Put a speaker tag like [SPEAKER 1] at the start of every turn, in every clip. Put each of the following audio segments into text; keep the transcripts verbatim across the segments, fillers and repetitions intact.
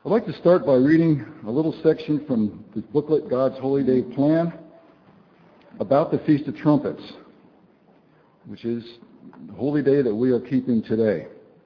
[SPEAKER 1] I'd like to start by reading a little section from the booklet, God's Holy Day Plan, about the Feast of Trumpets, which is the holy day that we are keeping today.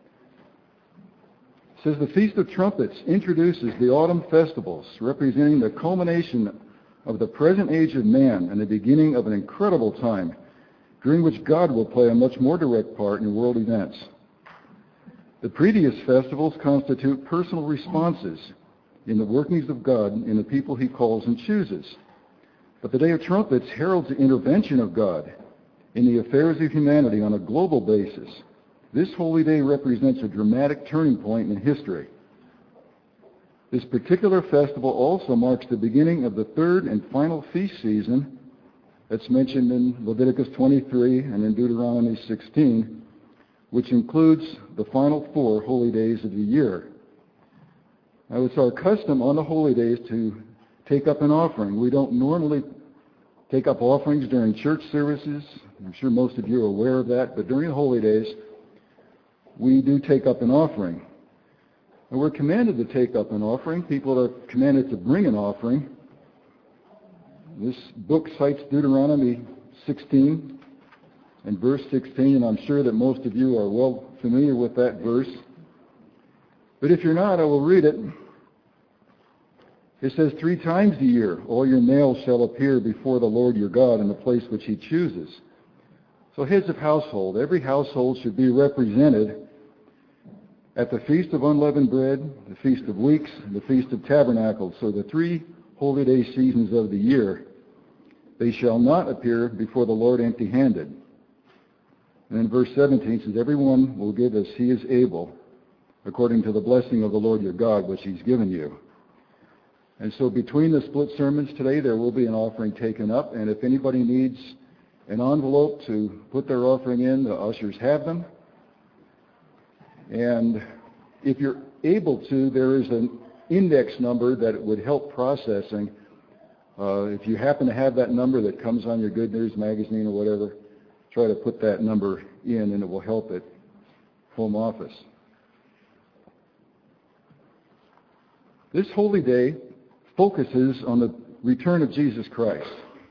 [SPEAKER 1] It says the Feast of Trumpets introduces the autumn festivals, representing the culmination of the present age of man and the beginning of an incredible time, during which God will play a much more direct part in world events. The previous festivals constitute personal responses in the workings of God in the people he calls and chooses. But the Day of Trumpets heralds the intervention of God in the affairs of humanity on a global basis. This holy day represents a dramatic turning point in history. This particular festival also marks the beginning of the third and final feast season that's mentioned in Leviticus twenty-three and in Deuteronomy sixteen, which includes the final four holy days of the year. Now, it's our custom on the holy days to take up an offering. We don't normally take up offerings during church services. I'm sure most of you are aware of that, but during the holy days, we do take up an offering. And we're commanded to take up an offering. People are commanded to bring an offering. This book cites Deuteronomy sixteen and verse sixteen, and I'm sure that most of you are well familiar with that verse. But if you're not, I will read it. It says, three times a year all your males shall appear before the Lord your God in the place which he chooses. So heads of household, every household should be represented at the Feast of Unleavened Bread, the Feast of Weeks, and the Feast of Tabernacles. So the three holy day seasons of the year, they shall not appear before the Lord empty-handed. And in verse seventeen, it says, everyone will give as he is able, according to the blessing of the Lord your God, which he's given you. And so between the split sermons today, there will be an offering taken up. And if anybody needs an envelope to put their offering in, the ushers have them. And if you're able to, there is an index number that would help processing. Uh, if you happen to have that number that comes on your Good News magazine or whatever, try to put that number in, and it will help at home office. This holy day focuses on the return of Jesus Christ.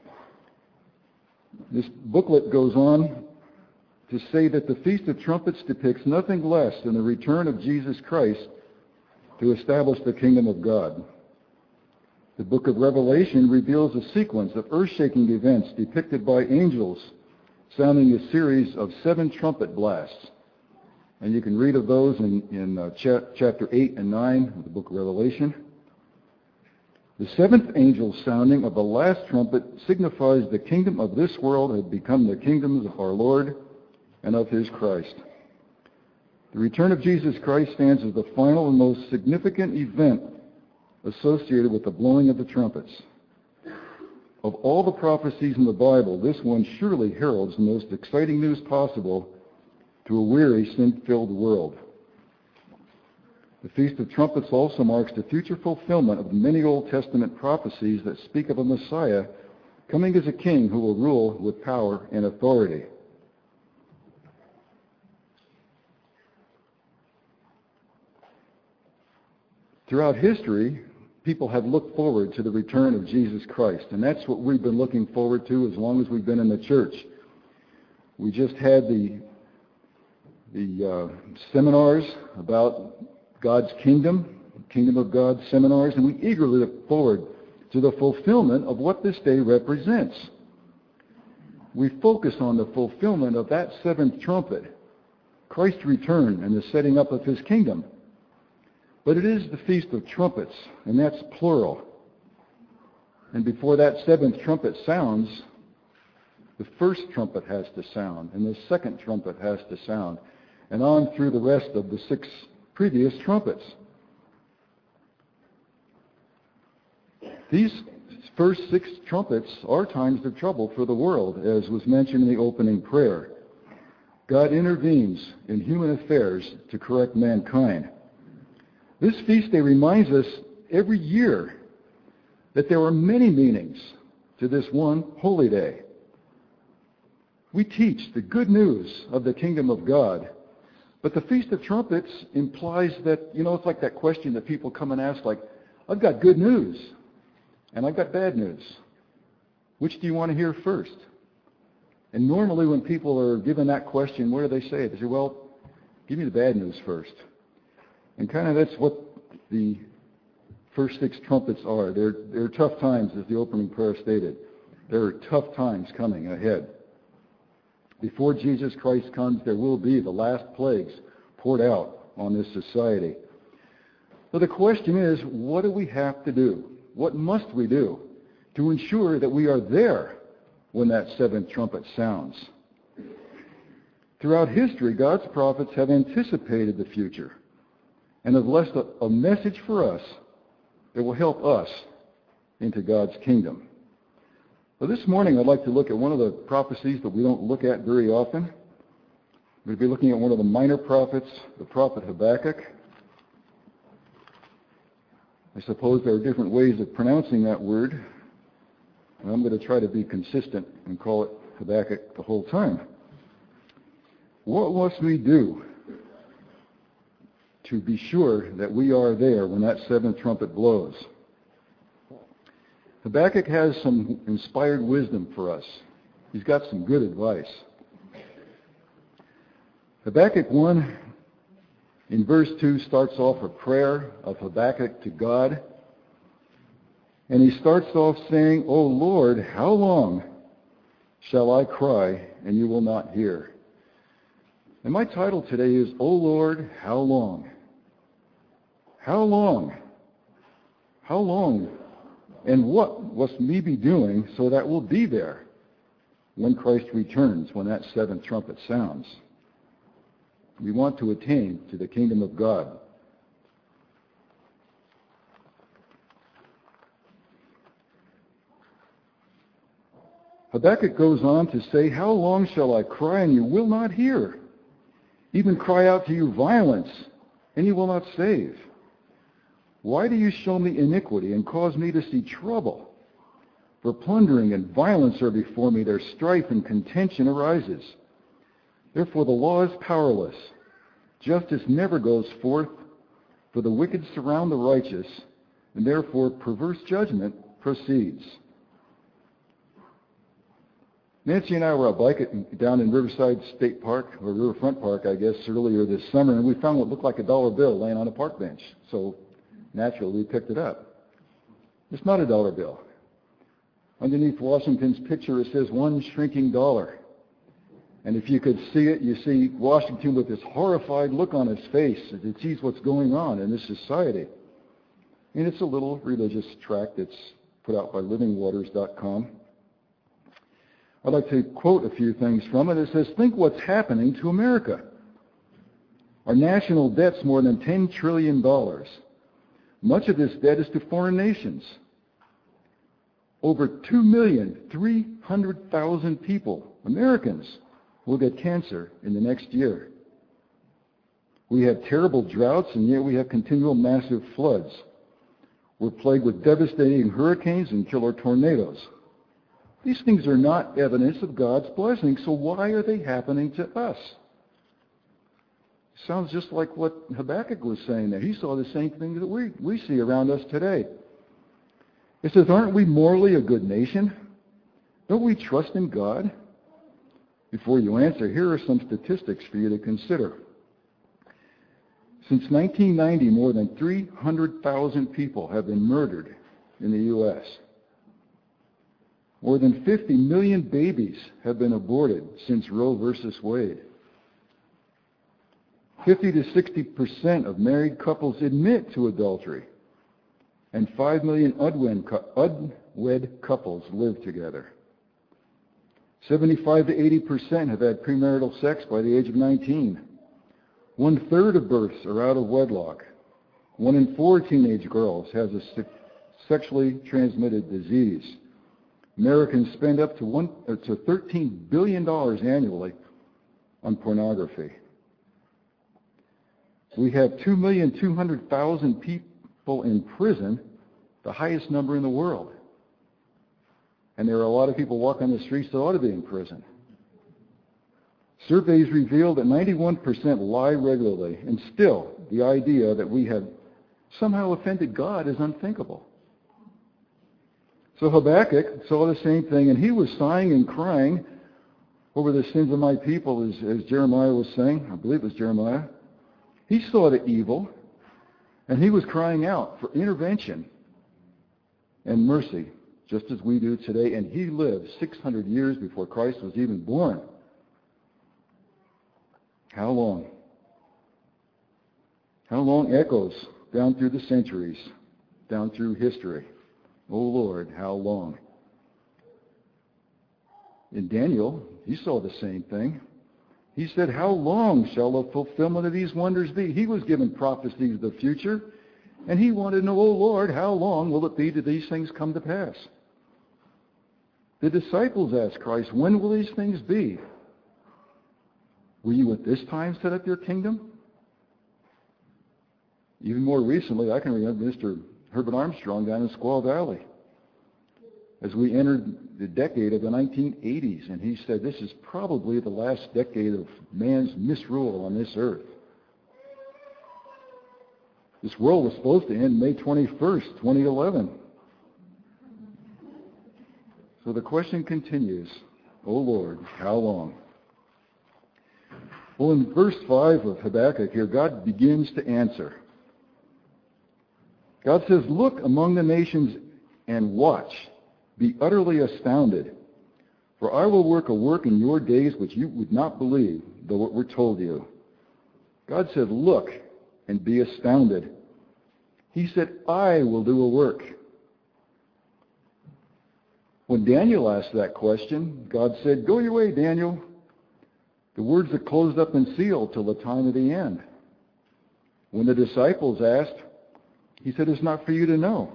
[SPEAKER 1] This booklet goes on to say that the Feast of Trumpets depicts nothing less than the return of Jesus Christ to establish the kingdom of God. The book of Revelation reveals a sequence of earth-shaking events depicted by angels sounding a series of seven trumpet blasts. And you can read of those in, in uh, cha- chapter eight and nine of the book of Revelation. The seventh angel sounding of the last trumpet signifies the kingdom of this world had become the kingdoms of our Lord and of his Christ. The return of Jesus Christ stands as the final and most significant event associated with the blowing of the trumpets. Of all the prophecies in the Bible, this one surely heralds the most exciting news possible to a weary, sin-filled world. The Feast of Trumpets also marks the future fulfillment of many Old Testament prophecies that speak of a Messiah coming as a king who will rule with power and authority. Throughout history, people have looked forward to the return of Jesus Christ, and that's what we've been looking forward to as long as we've been in the church. We just had the the uh, seminars about God's kingdom, Kingdom of God seminars, and we eagerly look forward to the fulfillment of what this day represents. We focus on the fulfillment of that seventh trumpet, Christ's return and the setting up of his kingdom. But it is the Feast of Trumpets, and that's plural. And before that seventh trumpet sounds, the first trumpet has to sound, and the second trumpet has to sound, and on through the rest of the six previous trumpets. These first six trumpets are times of trouble for the world, as was mentioned in the opening prayer. God intervenes in human affairs to correct mankind. This feast day reminds us every year that there are many meanings to this one holy day. We teach the good news of the kingdom of God, But the Feast of Trumpets implies that, you know, it's like that question that people come and ask, like, I've got good news and I've got bad news. Which do you want to hear first? And normally when people are given that question, what do they say? They say, well, give me the bad news first. And kind of that's what the first six trumpets are. They're, they're tough times, as the opening prayer stated. There are tough times coming ahead. Before Jesus Christ comes, there will be the last plagues poured out on this society. So the question is, what do we have to do? What must we do to ensure that we are there when that seventh trumpet sounds? Throughout history, God's prophets have anticipated the future and have left a, a message for us that will help us into God's kingdom. So this morning I'd like to look at one of the prophecies that we don't look at very often. We'll be looking at one of the minor prophets, the prophet Habakkuk. I suppose there are different ways of pronouncing that word, and I'm going to try to be consistent and call it Habakkuk the whole time. What must we do to be sure that we are there when that seventh trumpet blows? Habakkuk has some inspired wisdom for us. He's got some good advice. Habakkuk one in verse two starts off a prayer of Habakkuk to God. And he starts off saying, O Lord, how long shall I cry and you will not hear? And my title today is, O Lord, how long? How long? How long? And what must we be doing so that we'll be there when Christ returns, when that seventh trumpet sounds? We want to attain to the kingdom of God. Habakkuk goes on to say, how long shall I cry and you will not hear? Even cry out to you violence, and you will not save. Why do you show me iniquity and cause me to see trouble? For plundering and violence are before me, their strife and contention arises. Therefore the law is powerless. Justice never goes forth, for the wicked surround the righteous, and therefore perverse judgment proceeds. Nancy and I were out biking down in Riverside State Park, or Riverfront Park, I guess, earlier this summer, and we found what looked like a dollar bill laying on a park bench. So naturally, we picked it up. It's not a dollar bill. Underneath Washington's picture, it says one shrinking dollar. And if you could see it, you see Washington with this horrified look on his face as he sees what's going on in this society. And it's a little religious tract that's put out by living waters dot com. I'd like to quote a few things from it. It says, think what's happening to America. Our national debt's more than ten trillion dollars. Much of this debt is to foreign nations. Over two million three hundred thousand people, Americans, will get cancer in the next year. We have terrible droughts, and yet we have continual massive floods. We're plagued with devastating hurricanes and killer tornadoes. These things are not evidence of God's blessing, so why are they happening to us? Sounds just like what Habakkuk was saying there. He saw the same thing that we, we see around us today. It says, aren't we morally a good nation? Don't we trust in God? Before you answer, here are some statistics for you to consider. Since nineteen ninety, more than three hundred thousand people have been murdered in the U S More than fifty million babies have been aborted since Roe versus Wade. fifty to sixty percent of married couples admit to adultery. And five million unwed couples live together. seventy-five to eighty percent have had premarital sex by the age of nineteen. One-third of births are out of wedlock. One in four teenage girls has a sexually transmitted disease. Americans spend up to, one, uh, to thirteen billion dollars annually on pornography. We have two million two hundred thousand people in prison, the highest number in the world. And there are a lot of people walking the streets that ought to be in prison. Surveys reveal that ninety-one percent lie regularly, and still the idea that we have somehow offended God is unthinkable. So Habakkuk saw the same thing, and he was sighing and crying over the sins of my people, as, as Jeremiah was saying. I believe it was Jeremiah. He saw the evil, and he was crying out for intervention and mercy, just as we do today. And he lived six hundred years before Christ was even born. How long? How long echoes down through the centuries, down through history. Oh Lord, how long? In Daniel, he saw the same thing. He said, how long shall the fulfillment of these wonders be? He was given prophecies of the future, and he wanted to know, oh Lord, how long will it be till these things come to pass? The disciples asked Christ, when will these things be? Will you at this time set up your kingdom? Even more recently, I can remember Mister Herbert Armstrong down in Squaw Valley as we entered the decade of the nineteen eighties, and he said this is probably the last decade of man's misrule on this earth. This world was supposed to end May twenty-first, twenty eleven. So the question continues, oh Lord, how long? Well, in verse five of Habakkuk here, God begins to answer. God says, look among the nations and watch. Be utterly astounded. For I will work a work in your days which you would not believe, though it were told you. God said, look and be astounded. He said, I will do a work. When Daniel asked that question, God said, go your way, Daniel. The words are closed up and sealed till the time of the end. When the disciples asked, he said, it's not for you to know.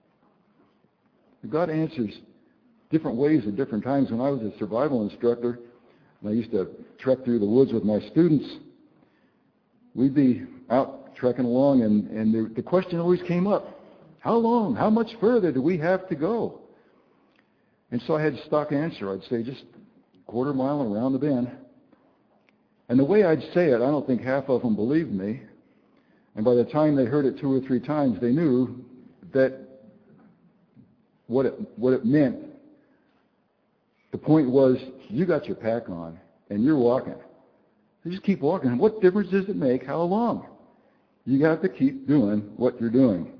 [SPEAKER 1] God answers different ways at different times. When I was a survival instructor, and I used to trek through the woods with my students, we'd be out trekking along, and, and the, the question always came up, how long, how much further do we have to go? And so I had a stock answer. I'd say just a quarter mile around the bend. And the way I'd say it, I don't think half of them believed me. And by the time they heard it two or three times, they knew that what it, what it meant, the point was, you got your pack on, and you're walking. You just keep walking. What difference does it make how long? You got to keep doing what you're doing.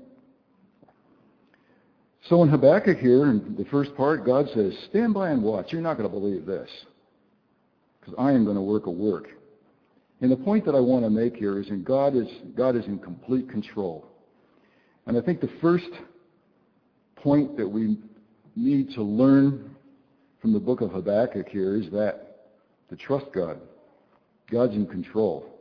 [SPEAKER 1] So in Habakkuk here, in the first part, God says, stand by and watch. You're not going to believe this, because I am going to work a work. And the point that I want to make here is that God is, God is in complete control. And I think the first point that we need to learn from the book of Habakkuk here is that to trust God. God's in control.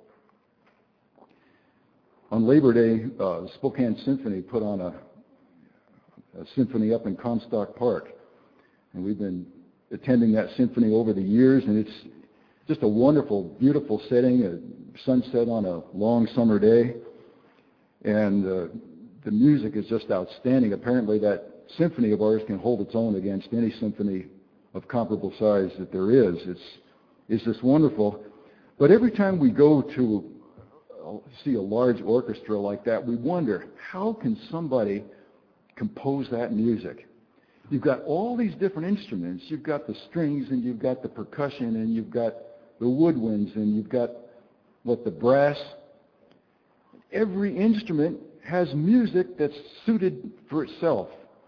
[SPEAKER 1] On Labor Day, uh, the Spokane Symphony put on a, a symphony up in Comstock Park. And we've been attending that symphony over the years, and it's just a wonderful, beautiful setting, a sunset on a long summer day. And uh, the music is just outstanding. Apparently that symphony of ours can hold its own against any symphony of comparable size that there is. It's, it's just wonderful. But every time we go to uh, see a large orchestra like that, we wonder, how can somebody compose that music? You've got all these different instruments. You've got the strings, and you've got the percussion, and you've got the woodwinds, and you've got, what, the brass. Every instrument has music that's suited for itself.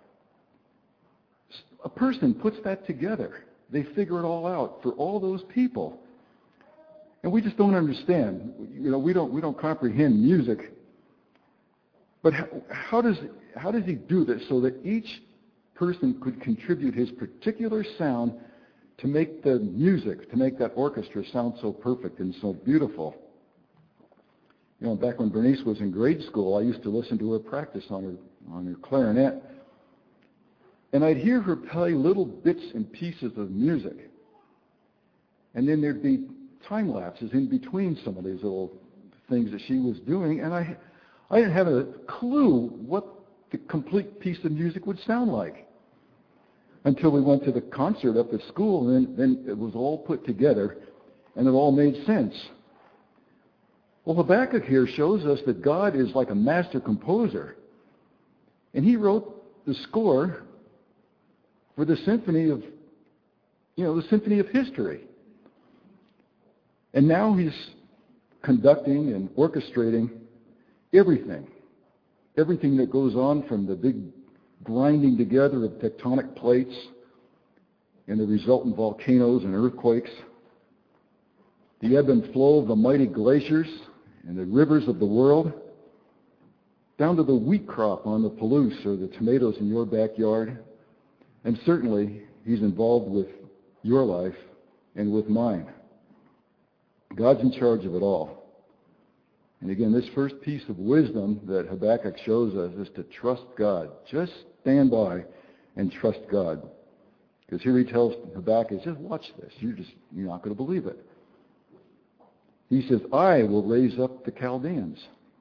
[SPEAKER 1] A person puts that together. They figure it all out for all those people. And we just don't understand. You know, we don't we don't comprehend music. But how, how does how does he do this so that each person could contribute his particular sound to make the music, to make that orchestra sound so perfect and so beautiful? You know, back when Bernice was in grade school, I used to listen to her practice on her on her clarinet. And I'd hear her play little bits and pieces of music. And then there'd be time lapses in between some of these little things that she was doing. And I, I didn't have a clue what the complete piece of music would sound like until we went to the concert up at school. And then, then it was all put together. and it all made sense. Well, Habakkuk here shows us that God is like a master composer. And he wrote the score for the symphony of, you know, the symphony of history. And now he's conducting and orchestrating everything. Everything that goes on, from the big grinding together of tectonic plates and the resultant volcanoes and earthquakes, the ebb and flow of the mighty glaciers and the rivers of the world, down to the wheat crop on the Palouse or the tomatoes in your backyard. And certainly, he's involved with your life and with mine. God's in charge of it all. And again, this first piece of wisdom that Habakkuk shows us is to trust God. Just stand by and trust God. Because here he tells Habakkuk, just watch this. You're just, you're not going to believe it. He says, I will raise up the Chaldeans.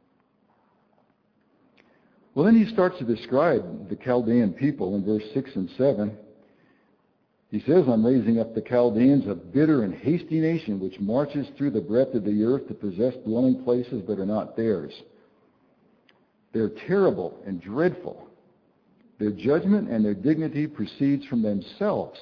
[SPEAKER 1] Well, then he starts to describe the Chaldean people in verse six and seven. He says, I'm raising up the Chaldeans, a bitter and hasty nation which marches through the breadth of the earth to possess dwelling places that are not theirs. They're terrible and dreadful. Their judgment and their dignity proceeds from themselves.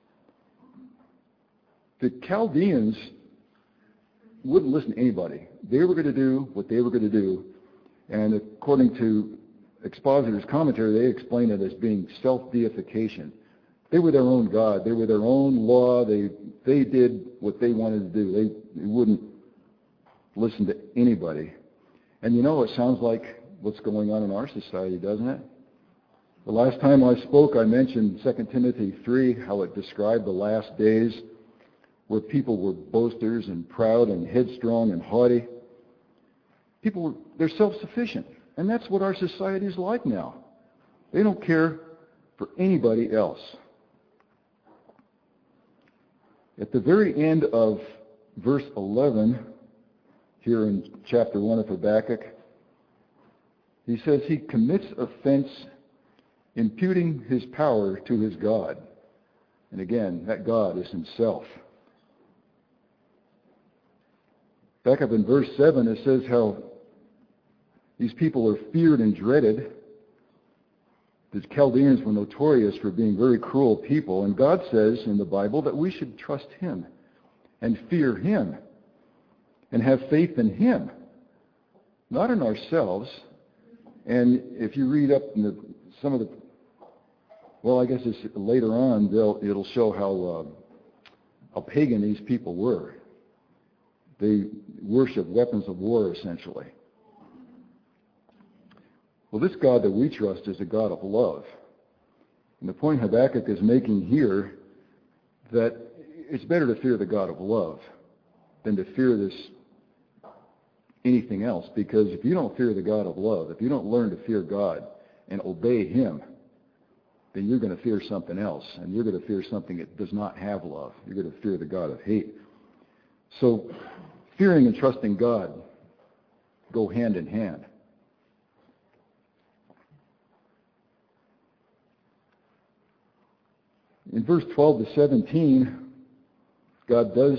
[SPEAKER 1] The Chaldeans wouldn't listen to anybody. They were going to do what they were going to do. And according to Expositor's commentary, they explain it as being self-deification. They were their own God. They were their own law. They they did what they wanted to do. They, they wouldn't listen to anybody. And you know, it sounds like what's going on in our society, doesn't it? The last time I spoke, I mentioned Second Timothy three, how it described the last days, where people were boasters and proud and headstrong and haughty. People, were, they're self-sufficient. And that's what our society is like now. They don't care for anybody else. At the very end of verse eleven, here in chapter one of Habakkuk, he says he commits offense, imputing his power to his God. And again, that God is himself. Back up in verse seven, it says how these people are feared and dreaded. The Chaldeans were notorious for being very cruel people, and God says in the Bible that we should trust him and fear him and have faith in him, not in ourselves. And if you read up in the, some of the, well, I guess it's later on, they'll, it'll show how, uh, how pagan these people were. They worship weapons of war, essentially. Well, this God that we trust is a God of love. And the point Habakkuk is making here, that it's better to fear the God of love than to fear this anything else. Because if you don't fear the God of love, if you don't learn to fear God and obey him, then you're going to fear something else. And you're going to fear something that does not have love. You're going to fear the God of hate. So fearing and trusting God go hand in hand. In verse twelve to seventeen, God does,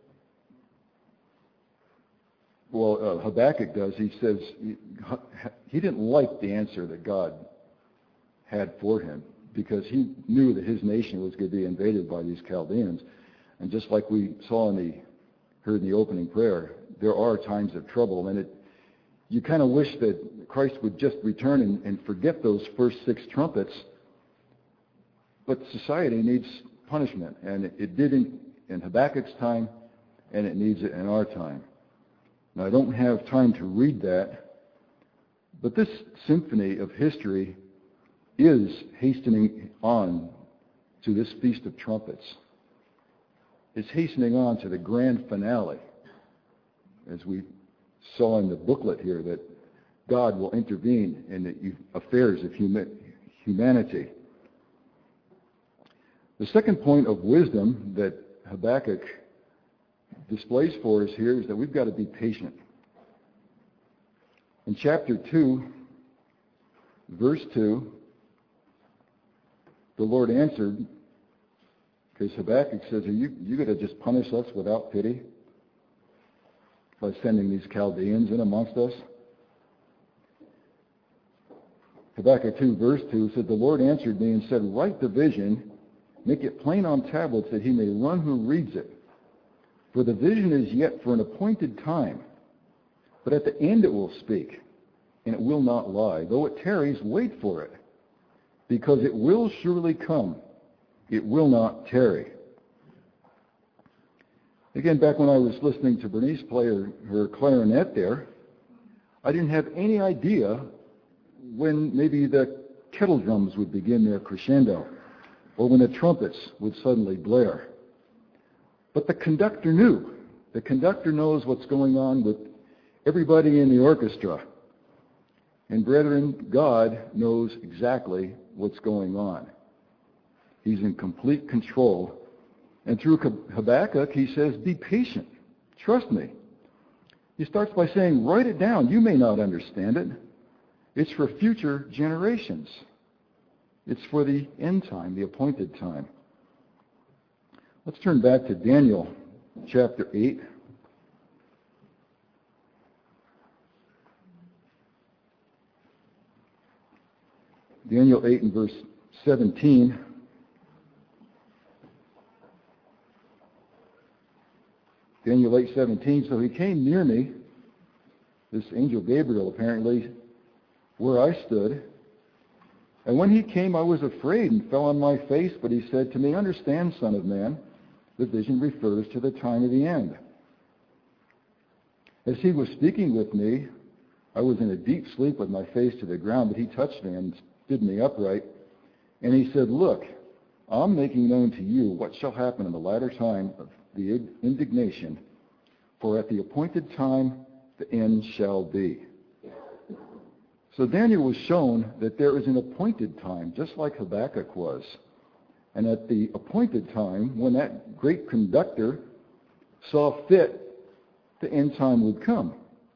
[SPEAKER 1] well, uh, Habakkuk does, he says he, he didn't like the answer that God had for him, because he knew that his nation was going to be invaded by these Chaldeans. And just like we saw in the, heard in the opening prayer, there are times of trouble, and it, you kind of wish that Christ would just return and, and forget those first six trumpets. But society needs punishment, and it, it did in, in Habakkuk's time, and it needs it in our time. Now, I don't have time to read that, but this symphony of history is hastening on to this Feast of Trumpets. It's hastening on to the grand finale, as we saw in the booklet here, that God will intervene in the affairs of humanity. The second point of wisdom that Habakkuk displays for us here is that we've got to be patient. In chapter two, verse two, the Lord answered, because Habakkuk says, are you, you going to just punish us without pity? by sending these Chaldeans in amongst us? Habakkuk two, verse two said, "The Lord answered me and said, write the vision, make it plain on tablets that he may run who reads it. For the vision is yet for an appointed time, but at the end it will speak, and it will not lie. Though it tarries, wait for it, because it will surely come. It will not tarry." Again, back when I was listening to Bernice play her, her clarinet there, I didn't have any idea when maybe the kettle drums would begin their crescendo, or when the trumpets would suddenly blare. But the conductor knew. The conductor knows what's going on with everybody in the orchestra. And brethren, God knows exactly what's going on. He's in complete control. And through Habakkuk, he says, be patient. Trust me. He starts by saying, write it down. You may not understand it. It's for future generations. It's for the end time, the appointed time. Let's turn back to Daniel chapter eight. Daniel eight and verse seventeen. Daniel eight seventeen. So he came near me, this angel Gabriel apparently, where I stood. And when he came, I was afraid and fell on my face. But he said to me, understand, Son of Man, the vision refers to the time of the end. As he was speaking with me, I was in a deep sleep with my face to the ground, but he touched me and stood me upright. And he said, look, I'm making known to you what shall happen in the latter time of the indignation, for at the appointed time the end shall be. So Daniel was shown that there is an appointed time, just like Habakkuk was. And at the appointed time, when that great conductor saw fit, the end time would come.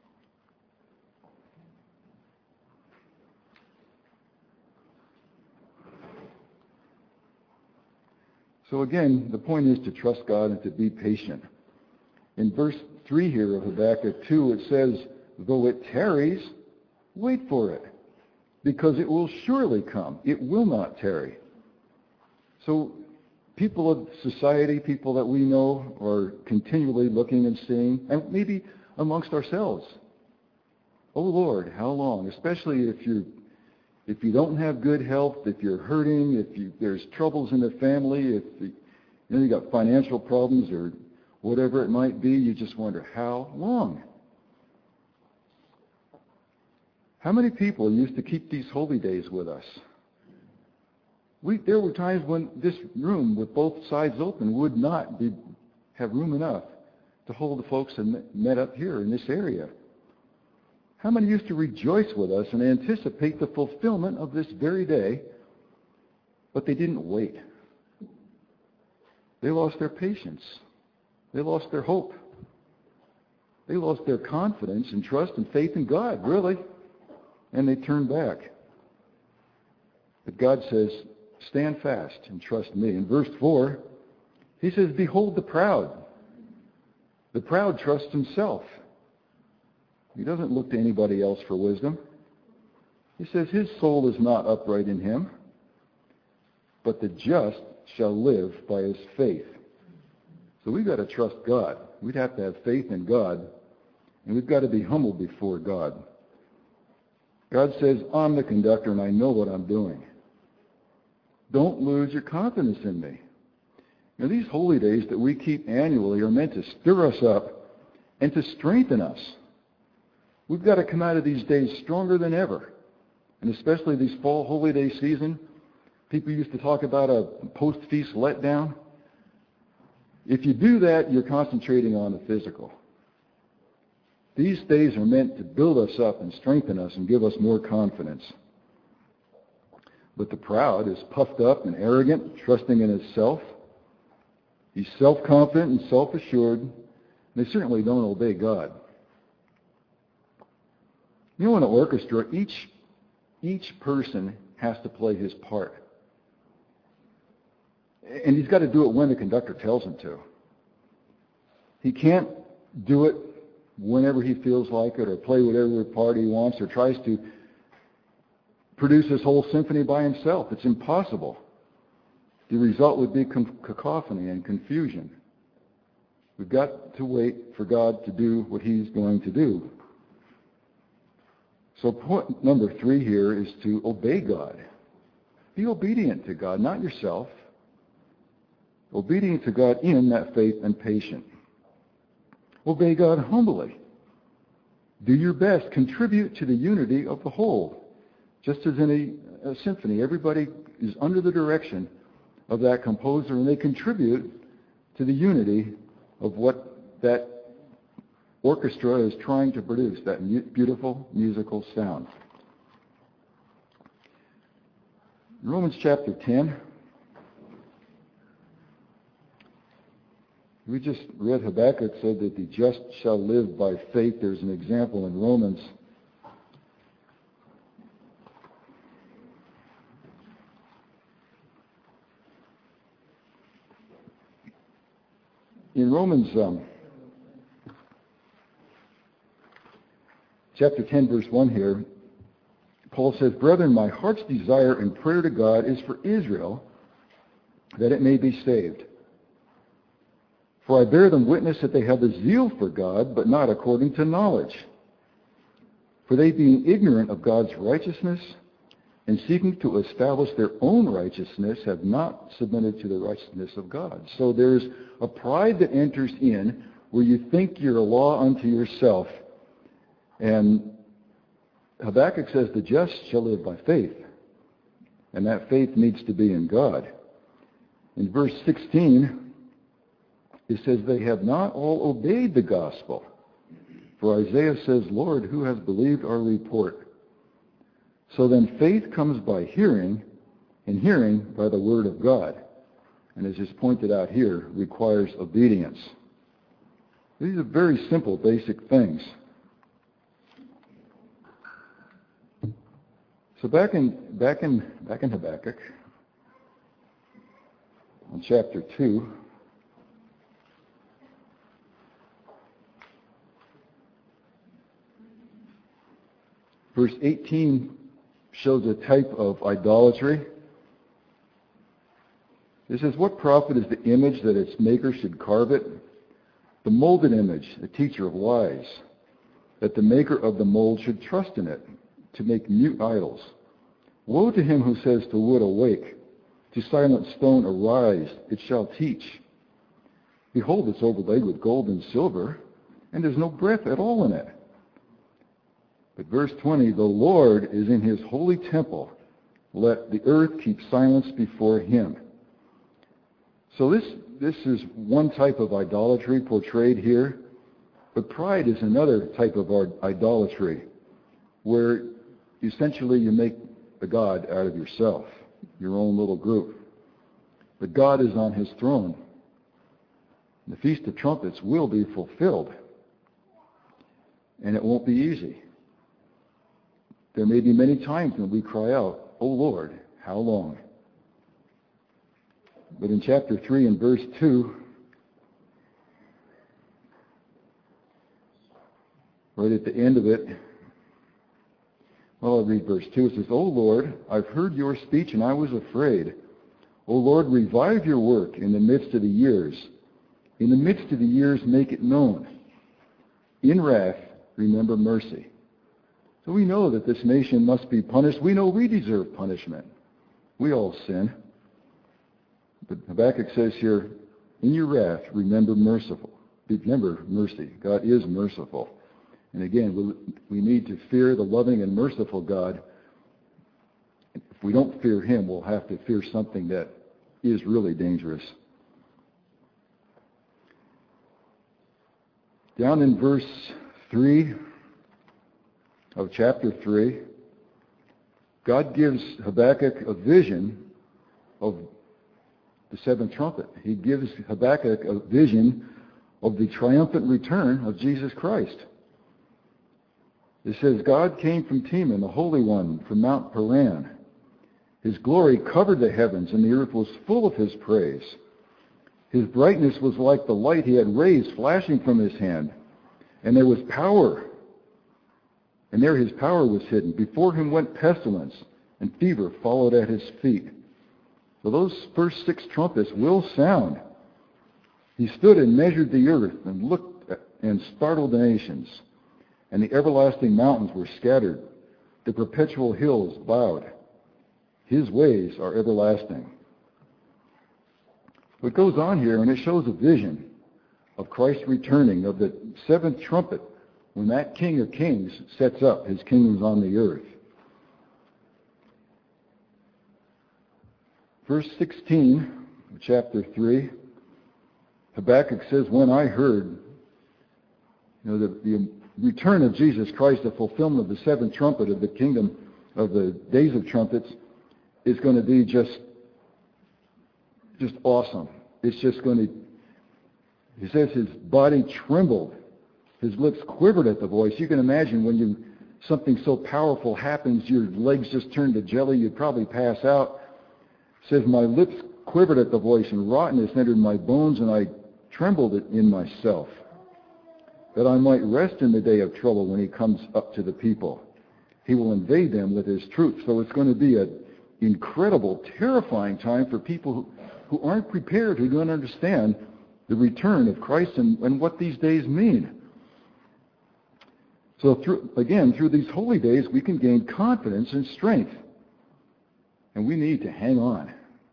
[SPEAKER 1] So again, the point is to trust God and to be patient. In verse three here of Habakkuk two, it says, though it tarries, wait for it, because it will surely come. It will not tarry. So people of society, people that we know, are continually looking and seeing, and maybe amongst ourselves, oh Lord, how long? Especially if you if you don't have good health, if you're hurting, if you, there's troubles in the family, if you, you know you got financial problems or whatever it might be, you just wonder how long. How many people used to keep these holy days with us? We, there were times when this room with both sides open would not be, have room enough to hold the folks that met up here in this area. How many used to rejoice with us and anticipate the fulfillment of this very day, but they didn't wait? They lost their patience. They lost their hope. They lost their confidence and trust and faith in God, really. And they turned back. But God says, stand fast and trust me. In verse four, he says, behold the proud. The proud trusts himself. He doesn't look to anybody else for wisdom. He says his soul is not upright in him, but the just shall live by his faith. So we've got to trust God. We'd have to have faith in God, and we've got to be humble before God. God says, I'm the conductor and I know what I'm doing. Don't lose your confidence in me. Now, these holy days that we keep annually are meant to stir us up and to strengthen us. We've got to come out of these days stronger than ever. And especially these fall holy day season, people used to talk about a post-feast letdown. If you do that, you're concentrating on the physical. These days are meant to build us up and strengthen us and give us more confidence. But the proud is puffed up and arrogant, trusting in himself. He's self-confident and self-assured. And they certainly don't obey God. You know, in an orchestra, each, each person has to play his part. And he's got to do it when the conductor tells him to. He can't do it whenever he feels like it, or play whatever part he wants, or tries to produce this whole symphony by himself. It's impossible. The result would be cacophony and confusion. We've got to wait for God to do what he's going to do. So point number three here is to obey God. Be obedient to God, not yourself. Obedient to God in that faith and patience. Obey God humbly. Do your best. Contribute to the unity of the whole. Just as in a, a symphony, everybody is under the direction of that composer, and they contribute to the unity of what that orchestra is trying to produce, that mu- beautiful musical sound. Romans chapter ten. We just read Habakkuk said that the just shall live by faith. There's an example in Romans. In Romans um, chapter ten, verse one here, Paul says, "Brethren, my heart's desire and prayer to God is for Israel, that it may be saved. For I bear them witness that they have a zeal for God, but not according to knowledge. For they, being ignorant of God's righteousness, and seeking to establish their own righteousness, have not submitted to the righteousness of God." So there's a pride that enters in where you think you're a law unto yourself. And Habakkuk says the just shall live by faith. And that faith needs to be in God. In verse sixteen, it says, "They have not all obeyed the gospel. For Isaiah says, Lord, who has believed our report? So then faith comes by hearing, and hearing by the word of God." And as is pointed out here, requires obedience. These are very simple, basic things. So back in back in back in Habakkuk, in chapter two, verse eighteen shows a type of idolatry. It says, "What profit is the image that its maker should carve it? The molded image, the teacher of lies, that the maker of the mold should trust in it, to make mute idols. Woe to him who says to wood, awake, to silent stone, arise, it shall teach. Behold, it's overlaid with gold and silver, and there's no breath at all in it." But verse twenty, "The Lord is in his holy temple. Let the earth keep silence before him." So this, this is one type of idolatry portrayed here. But pride is another type of idolatry, where essentially you make a god out of yourself, your own little group. But God is on his throne. The Feast of Trumpets will be fulfilled. And it won't be easy. There may be many times when we cry out, "O Lord, how long?" But in chapter three and verse two, right at the end of it, well, I'll read verse two. It says, "O Lord, I've heard your speech and I was afraid. O Lord, revive your work in the midst of the years. In the midst of the years, make it known. In wrath, remember mercy." So we know that this nation must be punished. We know we deserve punishment. We all sin. But Habakkuk says here, in your wrath, remember merciful. Remember mercy. God is merciful. And again, we, we need to fear the loving and merciful God. If we don't fear him, we'll have to fear something that is really dangerous. Down in verse three of chapter three, God gives Habakkuk a vision of the seventh trumpet. He gives Habakkuk a vision of the triumphant return of Jesus Christ. It says, "God came from Teman, the Holy One, from Mount Paran. His glory covered the heavens, and the earth was full of his praise. His brightness was like the light he had raised flashing from his hand, And there was power. And there his power was hidden. Before him went pestilence, and fever followed at his feet. So those first six trumpets will sound. He stood and measured the earth, and looked at, and startled the nations. And the everlasting mountains were scattered. The perpetual hills bowed. His ways are everlasting. It goes on here, and it shows a vision of Christ returning, of the seventh trumpet, when that King of Kings sets up his kingdoms on the earth. Verse sixteen, chapter three, Habakkuk says, when I heard, you know, the, the return of Jesus Christ, the fulfillment of the seventh trumpet of the kingdom of the days of trumpets, is going to be just, just awesome. It's just going to, he says his body trembled. His lips quivered at the voice. You can imagine when you something so powerful happens, your legs just turn to jelly, you'd probably pass out. It says, my lips quivered at the voice, and rottenness entered my bones, and I trembled in myself, that I might rest in the day of trouble when he comes up to the people. He will invade them with his troops. So it's going to be an incredible, terrifying time for people who, who aren't prepared, who don't understand the return of Christ and, and what these days mean. So through, again, through these holy days, we can gain confidence and strength. And we need to hang on.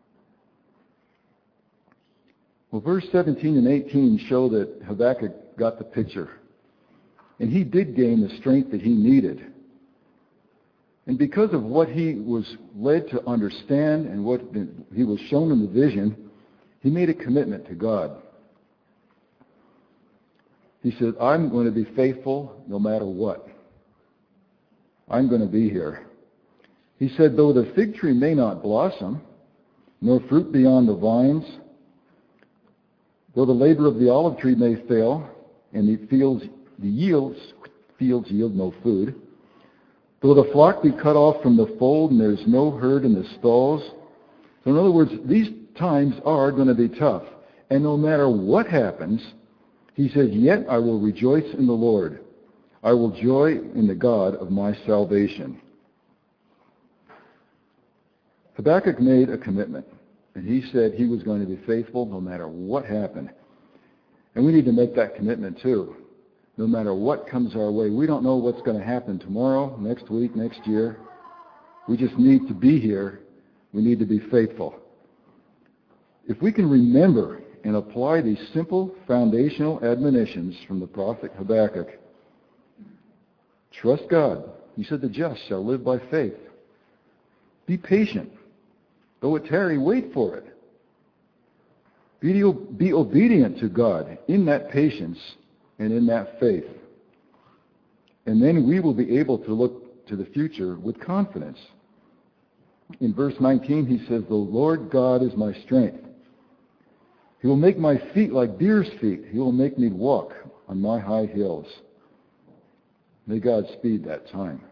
[SPEAKER 1] Well, verse seventeen and eighteen show that Habakkuk got the picture. And he did gain the strength that he needed. And because of what he was led to understand and what he was shown in the vision, he made a commitment to God. He said, I'm going to be faithful no matter what. I'm going to be here. He said, though the fig tree may not blossom, nor fruit be on the vines, though the labor of the olive tree may fail, and the fields, the yields, fields yield no food, though the flock be cut off from the fold, and there's no herd in the stalls. So in other words, these times are going to be tough. And no matter what happens, he says, yet I will rejoice in the Lord. I will joy in the God of my salvation. Habakkuk made a commitment, and he said he was going to be faithful no matter what happened. And we need to make that commitment too. No matter what comes our way. We don't know what's going to happen tomorrow, next week, next year. We just need to be here. We need to be faithful. If we can remember and apply these simple foundational admonitions from the prophet Habakkuk, trust God. He said the just shall live by faith. Be patient. Though it tarry, wait for it. Be, be obedient to God in that patience and in that faith. And then we will be able to look to the future with confidence. In verse nineteen, he says, the Lord God is my strength. He will make my feet like deer's feet. He will make me walk on my high hills. May God speed that time.